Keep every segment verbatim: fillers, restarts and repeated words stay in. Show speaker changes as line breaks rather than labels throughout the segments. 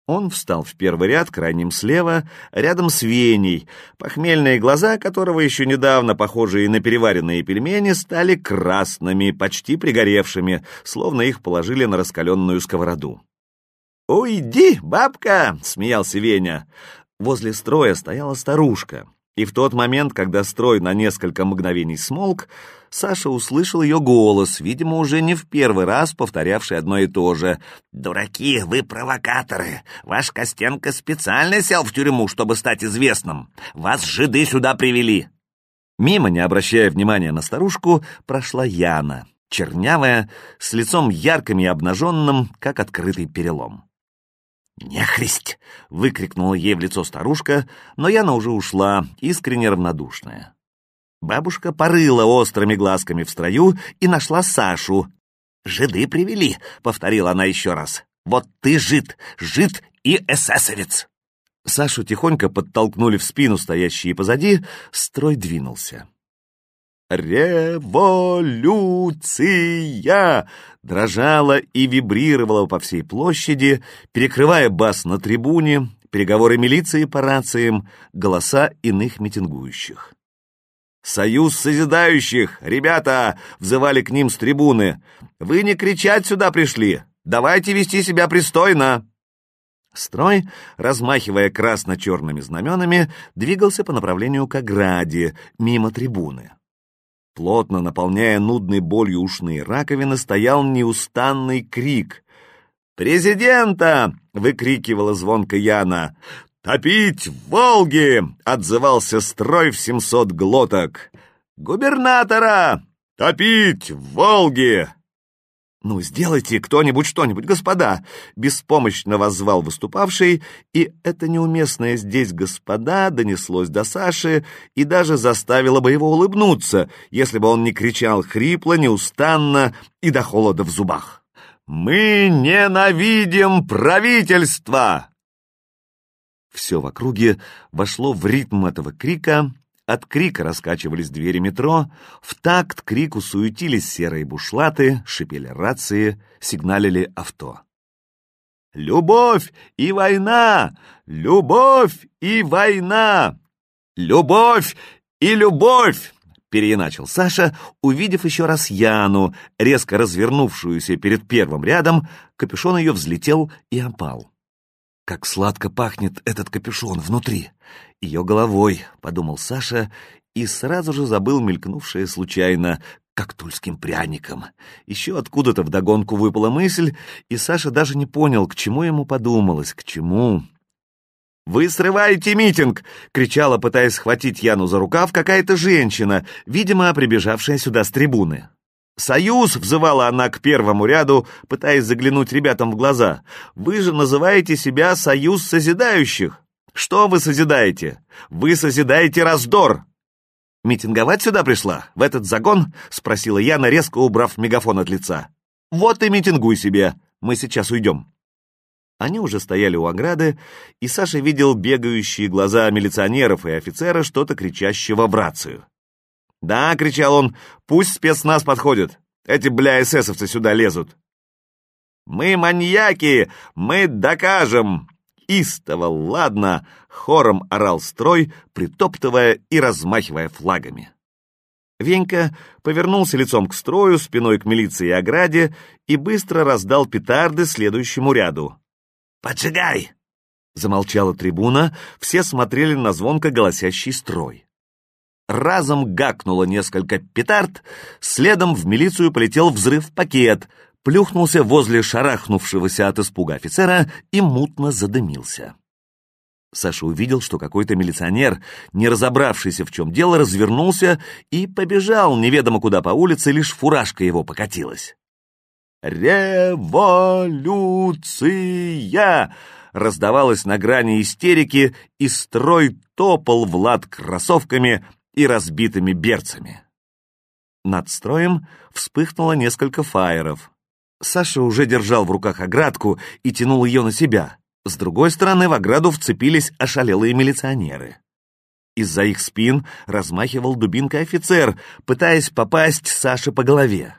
Он встал в первый ряд, крайним слева, рядом с Веней, похмельные глаза которого, еще недавно похожие на переваренные пельмени, стали красными, почти пригоревшими, словно их положили на раскаленную сковороду. «Уйди, бабка!» — смеялся Веня. Возле строя стояла старушка, и в тот момент, когда строй на несколько мгновений смолк, Саша услышал ее голос, видимо, уже не в первый раз повторявший одно и то же. «Дураки, вы провокаторы! Ваш Костенко специально сел в тюрьму, чтобы стать известным! Вас жиды сюда привели!» Мимо, не обращая внимания на старушку, прошла Яна, чернявая, с лицом ярким и обнаженным, как открытый перелом. «Нехристь!» — выкрикнула ей в лицо старушка, но Яна уже ушла, искренне равнодушная. Бабушка порыла острыми глазками в строю и нашла Сашу. «Жиды привели», — повторила она еще раз. «Вот ты жид, жид и эсэсовец». Сашу тихонько подтолкнули в спину стоящие позади, строй двинулся. «Революция!» дрожала и вибрировала по всей площади, перекрывая бас на трибуне, переговоры милиции по рациям, голоса иных митингующих. «Союз созидающих! Ребята!» — взывали к ним с трибуны. «Вы не кричать сюда пришли! Давайте вести себя пристойно!» Строй, размахивая красно-черными знаменами, двигался по направлению к ограде, мимо трибуны. Плотно наполняя нудной болью ушные раковины, стоял неустанный крик. «Президента!» — выкрикивала звонко Яна. «Топить в Волге!» — отзывался строй в семьсот глоток. «Губернатора! Топить в Волге!» «Ну, сделайте кто-нибудь что-нибудь, господа!» — беспомощно воззвал выступавший, и это неуместное здесь «господа» донеслось до Саши и даже заставило бы его улыбнуться, если бы он не кричал хрипло, неустанно и до холода в зубах. «Мы ненавидим правительство!» Все в округе вошло в ритм этого крика. От крика раскачивались двери метро, в такт крику суетились серые бушлаты, шипели рации, сигналили авто. «Любовь и война! Любовь и война! Любовь и любовь!» переиначил Саша, увидев еще раз Яну, резко развернувшуюся перед первым рядом, капюшон ее взлетел и опал. «Как сладко пахнет этот капюшон внутри! Ее головой!» — подумал Саша и сразу же забыл мелькнувшее случайно, как тульским пряником. Еще откуда-то вдогонку выпала мысль, и Саша даже не понял, к чему ему подумалось, к чему. «Вы срываете митинг!» — кричала, пытаясь схватить Яну за рукав, какая-то женщина, видимо, прибежавшая сюда с трибуны. «Союз!» — взывала она к первому ряду, пытаясь заглянуть ребятам в глаза. «Вы же называете себя Союз созидающих! Что вы созидаете? Вы созидаете раздор!» «Митинговать сюда пришла? В этот загон?» — спросила Яна, резко убрав мегафон от лица. «Вот и митингуй себе! Мы сейчас уйдем!» Они уже стояли у ограды, и Саша видел бегающие глаза милиционеров и офицера, что-то кричащего в рацию. «Да», — кричал он, — «пусть спецназ подходит. Эти, бля, эсэсовцы сюда лезут». «Мы маньяки! Мы докажем!» Истово, ладно, хором орал строй, притоптывая и размахивая флагами. Венька повернулся лицом к строю, спиной к милиции и ограде и быстро раздал петарды следующему ряду. «Поджигай!» Замолчала трибуна, все смотрели на звонко голосящий строй. Разом гакнуло несколько петард, следом в милицию полетел взрыв-пакет, плюхнулся возле шарахнувшегося от испуга офицера и мутно задымился. Саша увидел, что какой-то милиционер, не разобравшийся в чем дело, развернулся и побежал неведомо куда по улице, лишь фуражка его покатилась. «Революция!» раздавалось на грани истерики, и строй топал в лад кроссовками и разбитыми берцами. Над строем вспыхнуло несколько фаеров. Саша уже держал в руках оградку и тянул ее на себя. С другой стороны в ограду вцепились ошалелые милиционеры. Из-за их спин размахивал дубинкой офицер, пытаясь попасть Саше по голове.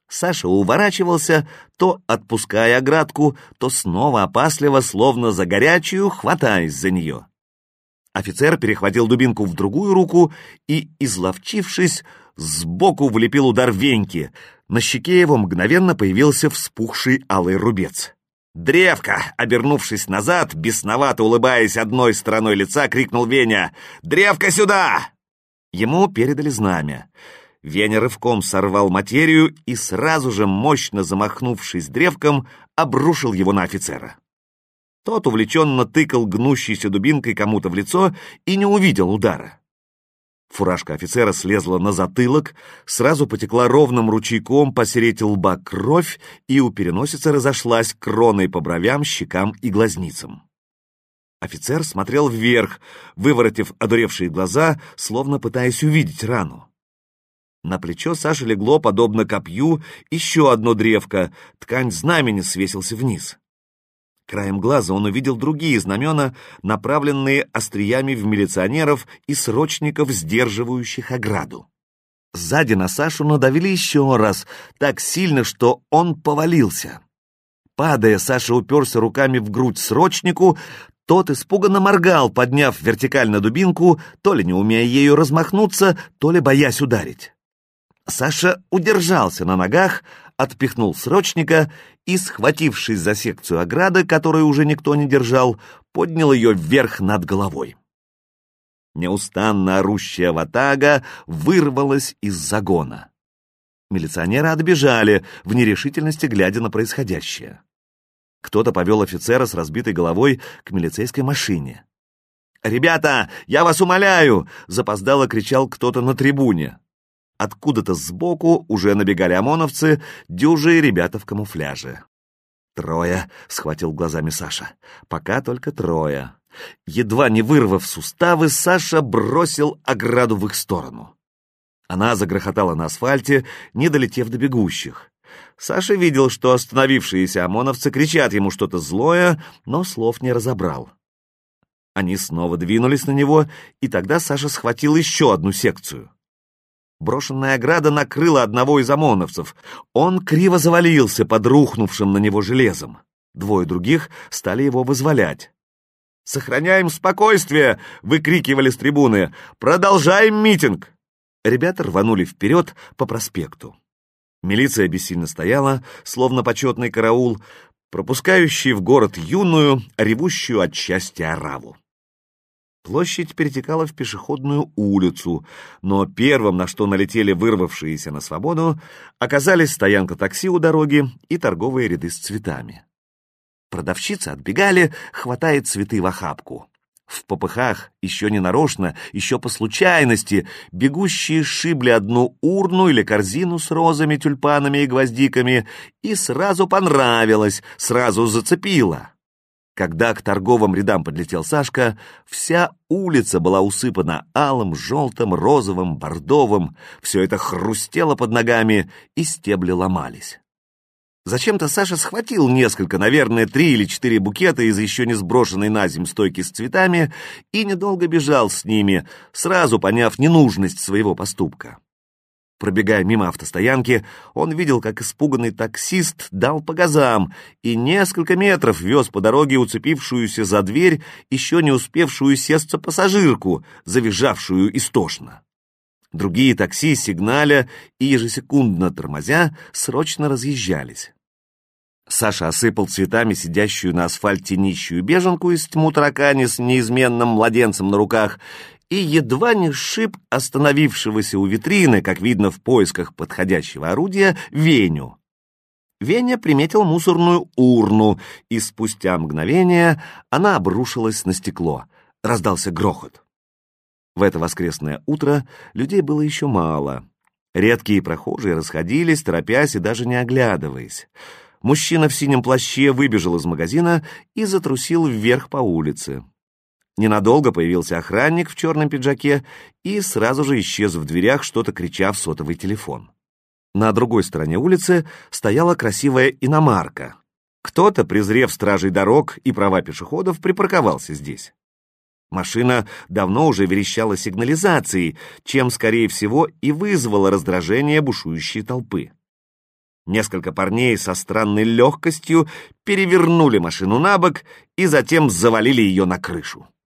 Саша уворачивался, то отпуская оградку, то снова опасливо, словно за горячую, хватаясь за нее. Офицер перехватил дубинку в другую руку и, изловчившись, сбоку влепил удар Веньки. На щеке его мгновенно появился вспухший алый рубец. «Древко!» — обернувшись назад, бесновато улыбаясь одной стороной лица, крикнул Веня. «Древко сюда!» Ему передали знамя. Веня рывком сорвал материю и сразу же, мощно замахнувшись древком, обрушил его на офицера. Тот увлеченно тыкал гнущейся дубинкой кому-то в лицо и не увидел удара. Фуражка офицера слезла на затылок, сразу потекла ровным ручейком посередине лба кровь, и у переносицы разошлась кроной по бровям, щекам и глазницам. Офицер смотрел вверх, выворотив одуревшие глаза, словно пытаясь увидеть рану. На плечо Саши легло, подобно копью, еще одно древко, ткань знамени свесился вниз. Краем глаза он увидел другие знамена, направленные остриями в милиционеров и срочников, сдерживающих ограду. Сзади на Сашу надавили еще раз, так сильно, что он повалился. Падая, Саша уперся руками в грудь срочнику, тот испуганно моргал, подняв вертикально дубинку, то ли не умея ею размахнуться, то ли боясь ударить. Саша удержался на ногах, отпихнул срочника и, схватившись за секцию ограды, которую уже никто не держал, поднял ее вверх над головой. Неустанно орущая ватага вырвалась из загона. Милиционеры отбежали, в нерешительности глядя на происходящее. Кто-то повел офицера с разбитой головой к милицейской машине. «Ребята, я вас умоляю!» — запоздало кричал кто-то на трибуне. Откуда-то сбоку уже набегали ОМОНовцы, дюжие ребята в камуфляже. «Трое», — схватил глазами Саша. «Пока только трое». Едва не вырвав суставы, Саша бросил ограду в их сторону. Она загрохотала на асфальте, не долетев до бегущих. Саша видел, что остановившиеся ОМОНовцы кричат ему что-то злое, но слов не разобрал. Они снова двинулись на него, и тогда Саша схватил еще одну секцию. Брошенная ограда накрыла одного из ОМОНовцев. Он криво завалился под рухнувшим на него железом. Двое других стали его вызволять. «Сохраняем спокойствие!» — выкрикивали с трибуны. «Продолжаем митинг!» Ребята рванули вперед по проспекту. Милиция бессильно стояла, словно почетный караул, пропускающий в город юную, ревущую от счастья ораву. Площадь перетекала в пешеходную улицу, но первым, на что налетели вырвавшиеся на свободу, оказались стоянка такси у дороги и торговые ряды с цветами. Продавщицы отбегали, хватая цветы в охапку. В попыхах, еще не нарочно, еще по случайности, бегущие сшибли одну урну или корзину с розами, тюльпанами и гвоздиками, и сразу понравилось, сразу зацепило. Когда к торговым рядам подлетел Сашка, вся улица была усыпана алым, желтым, розовым, бордовым, все это хрустело под ногами, и стебли ломались. Зачем-то Саша схватил несколько, наверное, три или четыре букета из еще не сброшенной на земь стойки с цветами и недолго бежал с ними, сразу поняв ненужность своего поступка. Пробегая мимо автостоянки, он видел, как испуганный таксист дал по газам и несколько метров вез по дороге уцепившуюся за дверь, еще не успевшую сесться пассажирку, завизжавшую истошно. Другие такси, сигналя и ежесекундно тормозя, срочно разъезжались. Саша осыпал цветами сидящую на асфальте нищую беженку из тьму таракани с неизменным младенцем на руках и едва не сшиб остановившегося у витрины, как видно в поисках подходящего орудия, Веню. Веня приметил мусорную урну, и спустя мгновение она обрушилась на стекло. Раздался грохот. В это воскресное утро людей было еще мало. Редкие прохожие расходились, торопясь и даже не оглядываясь. Мужчина в синем плаще выбежал из магазина и затрусил вверх по улице. Ненадолго появился охранник в черном пиджаке и сразу же исчез в дверях, что-то крича в сотовый телефон. На другой стороне улицы стояла красивая иномарка. Кто-то, презрев стражей дорог и права пешеходов, припарковался здесь. Машина давно уже верещала сигнализацией, чем, скорее всего, и вызвала раздражение бушующей толпы. Несколько парней со странной легкостью перевернули машину на бок и затем завалили ее на крышу.